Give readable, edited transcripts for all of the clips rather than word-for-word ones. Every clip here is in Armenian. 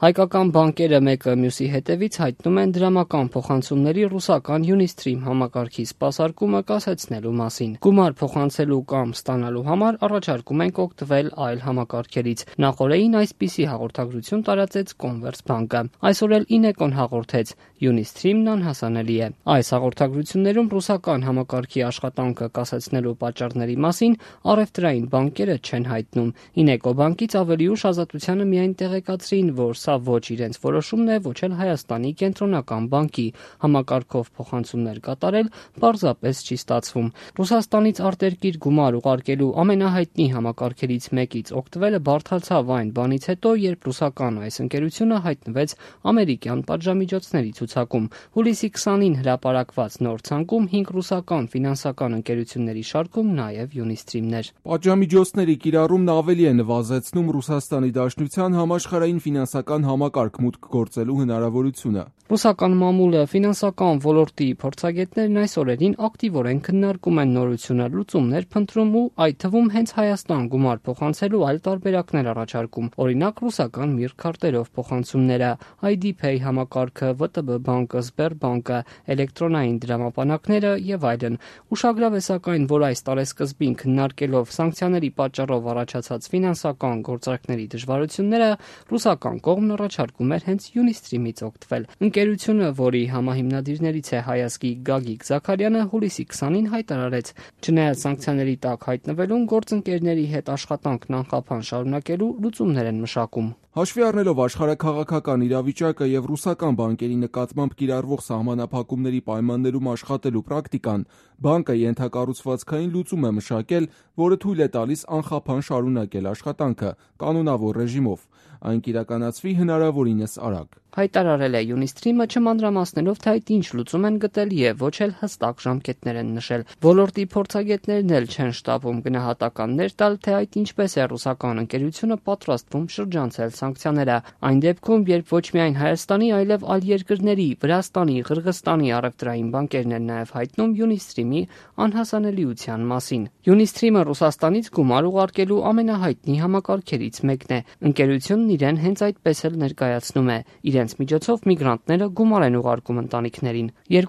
Հայկական բանկերը մեկը մյուսի հետևից հայտնում են դրամական փոխանցումների ռուսական Unistream համակարգի սպասարկումը կասեցնելու մասին։ Գումար փոխանցելու կամ ստանալու համար առաջարկում ենք օգտվել այլ համակարգերից։ Նախորդին այսպիսի հաղորդագրություն տարածեց Commerzbank-ը։ Այսօր էլ Ineco-ն հաղորդեց. Unistream-ն անհասանելի է։ Այս հաղորդագրություններում ռուսական համակարգի աշխատանքը կասեցնելու պատճառների մասին առևտրային բանկերը չեն հայտնում։ Ineco բանկից ավելի ուշ Ազատությանը միայն տեղեկացրին, որ սա ոչ իրենց որոշումն է, ոչ էլ Հայաստանի կենտրոնական բանկի համակարգով փոխանցումներ կատարել պարզապես չի ստացվում։ Ռուսաստանից արտերկիր գումար ուղարկելու ամենահայտնի համակարգերից մեկից օգտվելը բարդացավ այն բանից հետո, երբ ռուսական այս ընկերությունը հայտնվեց ամերիկյան պատժամիջոցների ցուցակում։ Հուլիսի 20-ին հրապարակված նոր ցանկում 5 ռուսական ֆինանսական ընկերությունների շարքում նաև Unistream-ն էր։ Պատժամիջոցների կիրառումն ավելի է նվազեցնում Ռուսաստանի Դաշնության համաշխարհային ֆինանսական համակարգ մուտք գործելու հնարավորությունը։ Ռուսական մամուլը ֆինանսական ոլորտի փորձագետներն այս օրերին ակտիվորեն քննարկում են նորություններ, լուծումներ փնտրում ու այդ թվում հենց Հայաստան գումար փոխանցելու այլ տարբերակներ առաջարկում։ Օրինակ ռուսական միրգ-քարտերով փոխանցումները, ID-Pay համակարգը, ՎՏԲ բանկը, Սբերբանկը, էլեկտրոնային դրամապանակները եւ այլն։ Ուշագրավ է սակայն, որ այս տարեսկզբին քննարկելով սանկցիաների պատճառով առաջացած ֆինանսական գործարքների դժվարությունները, ռուսական կողմն առաջարկում էր հենց Unistream-ից օգտվել։ Ընկերությունը, որի համահիմնադիրներից է հայազգի Գագիկ Զաքարյանը, հուլիսի 20-ին հայտարարեց, չնայած սանկցիաների տակ հայտնվելուն գործընկերների հետ աշխատանքն անխափան շարունակելու լուծումներ են մշակում։ Հաշվի առնելով աշխարհաքաղաքական իրավիճակը եւ ռուսական բանկերի նկատմամբ կիրառվող սահմանափակումների պայմաններում աշխատելու պրակտիկան, բանկը ենթակառուցվածքային լուծում է մշակել, որը թույլ է տալիս անխափան շարունակել աշխատանքը կանոնավոր ռեժիմով։ Այն կիրականացվի հնարավորինս արագ։ Հայտարարել է Unistream-ը չմանրամասնելով, թե այդ ինչ լուծում են գտել եւ ոչ էլ հստակ ժամկետներ են նշել։ Ոլորտի փորձագետներն էլ չեն շտապում գնահատականներ տալ, թե այդ ինչպես է ռուսական ընկերությունը պատրաստվում շրջանցել սանկցիաները։ Այն դեպքում, երբ ոչ միայն Հայաստանի, այլև այլ երկրների, Վրաստանի, Ղրղստանի առևտրային բանկերն են նաեւ հայտնում Unistream-ի անհասանելիության մասին։ Unistream-ը Ռուսաստանից գումար ուղարկելու ամենահայտնի համակարգերից մեկն է։ Ընկերությունն իրեն հենց այդպես էլ ներկայացնում է։ Իրենց միջոցով միգրանտները գումար են ուղարկում ընտանիքներին։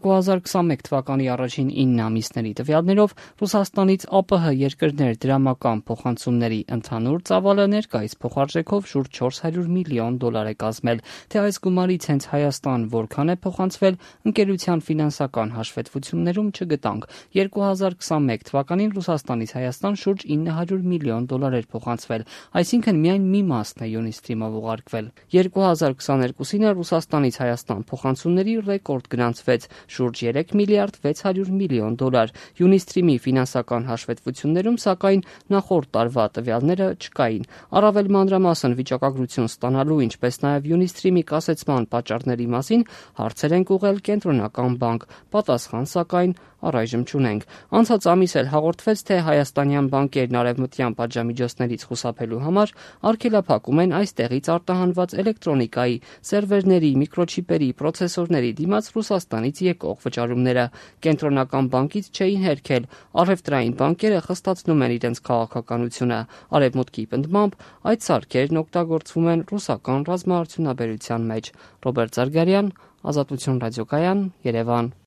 2021 թվականի առաջին 9 ամիսների տվյալներով Ռուսաստանից ԱՊՀ երկրներ դրամական փոխանցումների ընդհանուր ծավալը ներկայիս փոխարժեքով շուրջ $400 միլիոն է կազմել։ Թե այս գումարից հենց Հայաստան որքան է փոխանցվել, ընկերության ֆինանսական հաշվետվություններում չգտանք։ 2021 թվականին Ռուսաստանից Հայաստան շուրջ $900 միլիոն էր փոխանցվել, այսինքն միայն մի մասն է Unistream-ով ուղարկվել։ 2022-ին Ռուսաստանից Հայաստան փոխանցումների ռեկորդ գրանցվեց շուրջ $3 միլիարդ 600 միլիոն։ Unistream-ի ֆինանսական հաշվետվություններում, սակայն նախորդ տարվա տվյալները չկային։ Առավել մանրամասն վիճակագրություն ստանալու, ինչպես նաև Unistream-ի կասեցման պատճառների մասին հարցեր ենք ուղղել կենտրոնական բանկ։ Պատասխան սակայն առայժմ չունենք։ Անցած ամիս էլ հաղորդվեց, թե հայաստանյան բանկերն արևմտյան պատժամիջոցներից խուսափելու համար արգելափակում են այստեղից արտահանված էլեկտրոնիկայի, սերվերների, միկրոչիպերի, պրոցեսորների դիմաց Ռուսաստանից եկող վճարումները։ Կենտրոնական բանկից չէին հերքել։ Առևտրային բանկերը խստացնում են իրենց քաղաքականությունը։ Արևմուտքի պնդմամբ այդ սարքերն օգտագործվում են ռուսական ռազմաարդյունաբերության մեջ։ Ռոբերտ Զարգարյան, Ազատություն ռադիոկայան, Երևան։